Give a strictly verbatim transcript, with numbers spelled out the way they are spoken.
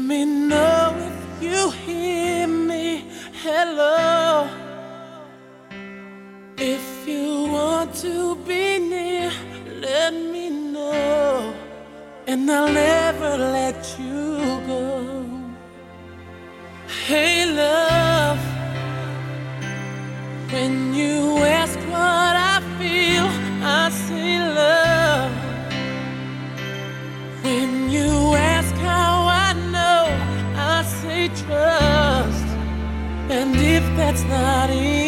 me know if you hear me. Hello. If you want to be near, let me know, and I'll never let you go. Hey love, when you ask what I feel, I say love. When you ask how I know, I say trust. And if that's not enough,